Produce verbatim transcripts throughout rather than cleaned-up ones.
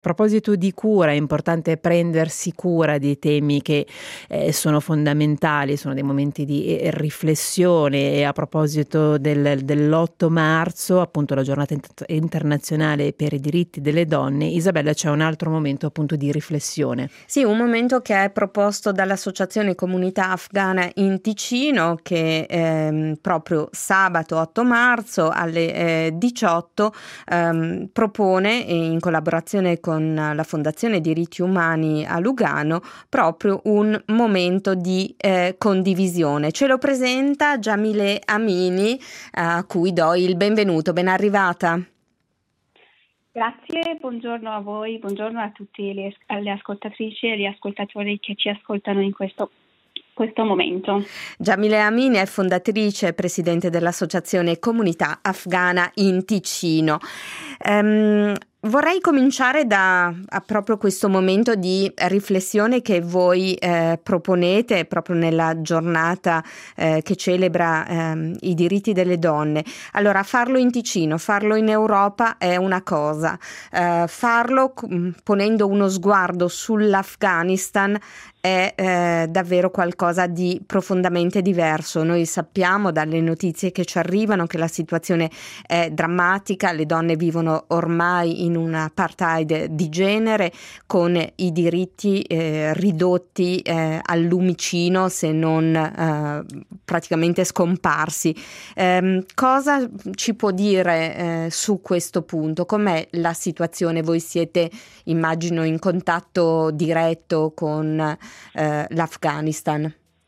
A proposito di cura, è importante prendersi cura dei temi che eh, sono fondamentali, sono dei momenti di eh, riflessione. E a proposito del, dell'otto marzo, appunto la giornata inter- internazionale per i diritti delle donne, Isabella, c'è un altro momento appunto di riflessione. Sì, un momento che è proposto dall'Associazione Comunità Afghana in Ticino, che ehm, proprio sabato otto marzo alle eh, diciotto ehm, propone, in collaborazione con la Fondazione Diritti Umani a Lugano, proprio un momento di eh, condivisione. Ce lo presenta Jamile Amini, a cui do il benvenuto. Ben arrivata. Grazie, buongiorno a voi, buongiorno a tutte le, le ascoltatrici e gli ascoltatori che ci ascoltano in questo questo momento. Jamile Amini è fondatrice e presidente dell'Associazione Comunità Afghana in Ticino. Um, Vorrei cominciare da proprio questo momento di riflessione che voi eh, proponete proprio nella giornata eh, che celebra eh, i diritti delle donne. Allora, farlo in Ticino, farlo in Europa è una cosa, eh, farlo ponendo uno sguardo sull'Afghanistan è eh, davvero qualcosa di profondamente diverso. Noi sappiamo dalle notizie che ci arrivano che la situazione è drammatica, le donne vivono ormai in un apartheid di genere, con i diritti eh, ridotti eh, al lumicino, se non eh, praticamente scomparsi. Eh, cosa ci può dire eh, su questo punto? Com'è la situazione? Voi siete, immagino, in contatto diretto con eh, l'Afghanistan.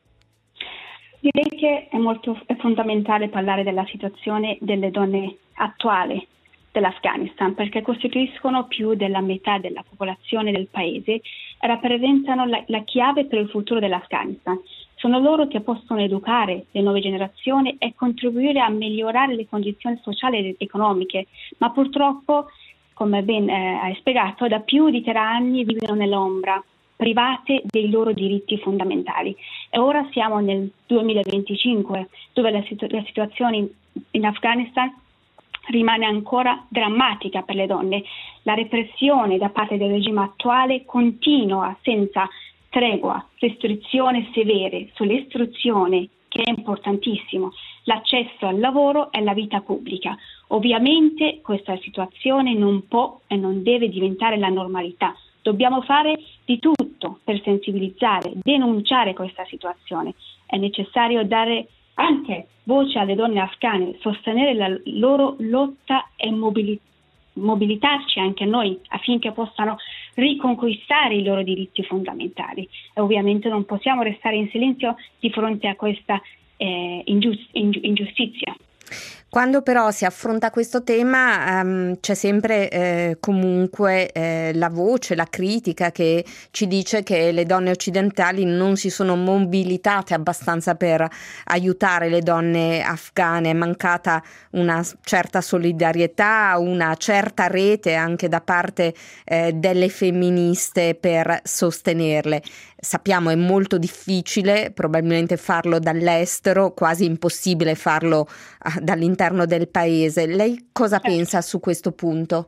Direi che è molto è fondamentale parlare della situazione delle donne attuali dell'Afghanistan, perché costituiscono più della metà della popolazione del paese e rappresentano la, la chiave per il futuro dell'Afghanistan. Sono loro che possono educare le nuove generazioni e contribuire a migliorare le condizioni sociali ed economiche, ma purtroppo, come ben eh, hai spiegato, da più di tre anni vivono nell'ombra, private dei loro diritti fondamentali. E ora siamo nel duemilaventicinque, dove la, situ- la situazione in, in Afghanistan rimane ancora drammatica per le donne. La repressione da parte del regime attuale continua senza tregua, restrizioni severe sull'istruzione, che è importantissimo, l'accesso al lavoro e alla vita pubblica. Ovviamente questa situazione non può e non deve diventare la normalità. Dobbiamo fare di tutto per sensibilizzare, denunciare questa situazione. È necessario dare anche voce alle donne afghane, sostenere la loro lotta e mobili- mobilitarci anche noi affinché possano riconquistare i loro diritti fondamentali. E ovviamente non possiamo restare in silenzio di fronte a questa eh, ingiust- ingiustizia. Quando però si affronta questo tema um, c'è sempre eh, comunque eh, la voce, la critica che ci dice che le donne occidentali non si sono mobilitate abbastanza per aiutare le donne afghane, è mancata una certa solidarietà, una certa rete anche da parte eh, delle femministe per sostenerle. Sappiamo è molto difficile probabilmente farlo dall'estero, quasi impossibile farlo uh, dall'interno del paese. Lei cosa certo. pensa su questo punto?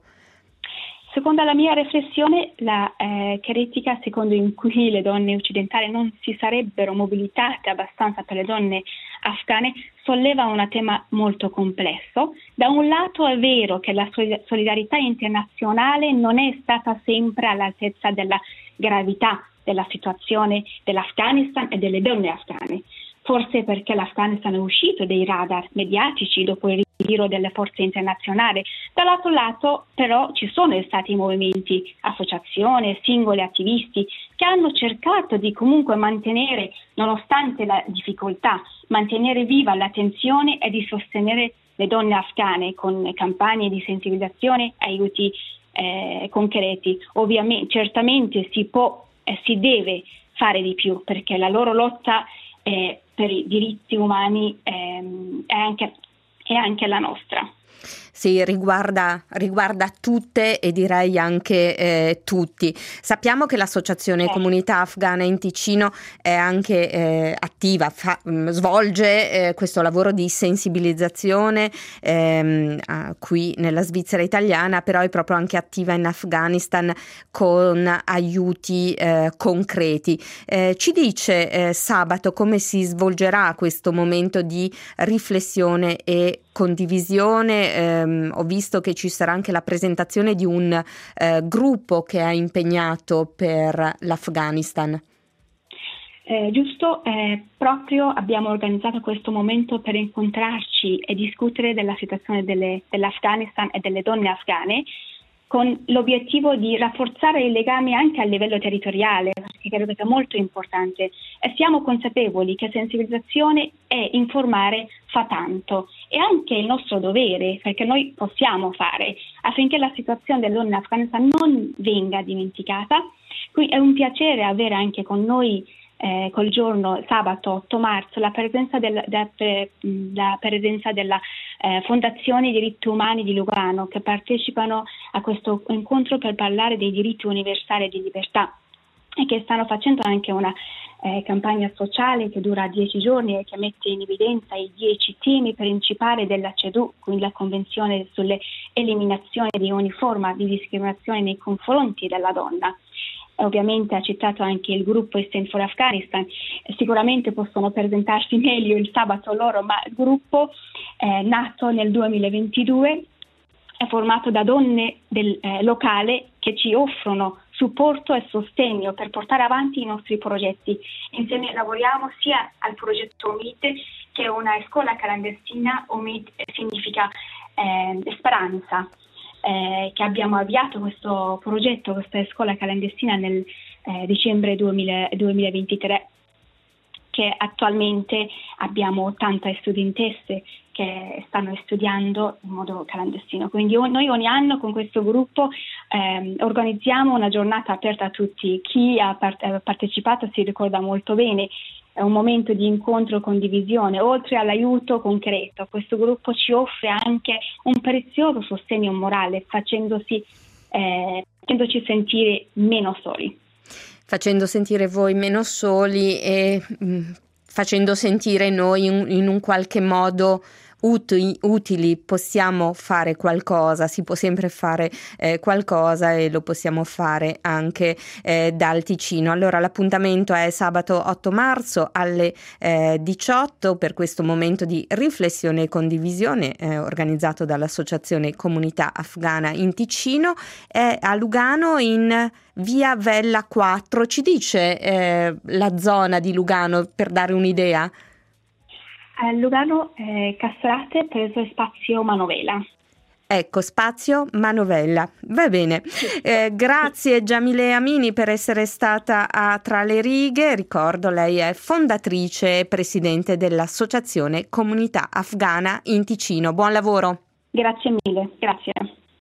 Secondo la mia riflessione, la eh, critica secondo in cui le donne occidentali non si sarebbero mobilitate abbastanza per le donne afghane solleva un tema molto complesso. Da un lato è vero che la solidarietà internazionale non è stata sempre all'altezza della gravità della situazione dell'Afghanistan e delle donne afghane. Forse perché l'Afghanistan è uscito dai radar mediatici dopo il ritiro delle forze internazionali. Dall'altro lato, però, ci sono stati movimenti, associazioni, singoli attivisti che hanno cercato di comunque mantenere, nonostante la difficoltà, mantenere viva l'attenzione e di sostenere le donne afghane con campagne di sensibilizzazione e aiuti eh, concreti. Ovviamente, certamente si può e si deve fare di più, perché la loro lotta eh, per i diritti umani ehm, è, anche, è anche la nostra. Sì, riguarda, riguarda tutte e direi anche eh, tutti. Sappiamo che l'Associazione Comunità Afghana in Ticino è anche eh, attiva, fa, mh, svolge eh, questo lavoro di sensibilizzazione ehm, a, qui nella Svizzera italiana, però è proprio anche attiva in Afghanistan con aiuti eh, concreti. Eh, ci dice eh, sabato come si svolgerà questo momento di riflessione e condivisione. Eh, ho visto che ci sarà anche la presentazione di un eh, gruppo che è impegnato per l'Afghanistan. Eh, giusto, eh, proprio abbiamo organizzato questo momento per incontrarci e discutere della situazione delle, dell'Afghanistan e delle donne afghane, con l'obiettivo di rafforzare i legami anche a livello territoriale, perché credo che sia molto importante, e siamo consapevoli che sensibilizzazione e informare fa tanto, e anche il nostro dovere, perché noi possiamo fare affinché la situazione delle donne in Afghanistan non venga dimenticata. Quindi è un piacere avere anche con noi Eh, col giorno sabato otto marzo la presenza, del, da, pre, la presenza della eh, Fondazione Diritti Umani di Lugano, che partecipano a questo incontro per parlare dei diritti universali e di libertà, e che stanno facendo anche una eh, campagna sociale che dura dieci giorni e che mette in evidenza i dieci temi principali della C E D U, quindi la Convenzione sulle eliminazioni di ogni forma di discriminazione nei confronti della donna. Ovviamente ha citato anche il gruppo Stand for Afghanistan, sicuramente possono presentarsi meglio il sabato loro, ma il gruppo è nato nel duemilaventidue, è formato da donne del eh, locale che ci offrono supporto e sostegno per portare avanti i nostri progetti. Insieme lavoriamo sia al progetto O M I T, che è una scuola clandestina. O M I T significa eh, speranza. Eh, che abbiamo avviato questo progetto, questa scuola clandestina nel eh, dicembre duemila, duemilaventitré, che attualmente abbiamo ottanta studentesse che stanno studiando in modo clandestino. Quindi noi ogni anno con questo gruppo eh, organizziamo una giornata aperta a tutti. Chi ha part- partecipato si ricorda molto bene. È un momento di incontro e condivisione. Oltre all'aiuto concreto, questo gruppo ci offre anche un prezioso sostegno morale, facendosi, eh, facendoci sentire meno soli. Facendo sentire voi meno soli e mh, facendo sentire noi in, in un qualche modo Utili, utili, possiamo fare qualcosa, si può sempre fare eh, qualcosa, e lo possiamo fare anche eh, dal Ticino. Allora l'appuntamento è sabato otto marzo alle eh, diciotto per questo momento di riflessione e condivisione eh, organizzato dall'Associazione Comunità Afghana in Ticino. È a Lugano in via Vella quattro. Ci dice eh, la zona di Lugano per dare un'idea? A Lugano, eh, Castrate, preso spazio Manovella. Ecco, spazio Manovella. Va bene. Eh, grazie Jamile Amini per essere stata a Tra le righe. Ricordo, lei è fondatrice e presidente dell'Associazione Comunità Afghana in Ticino. Buon lavoro. Grazie mille, grazie.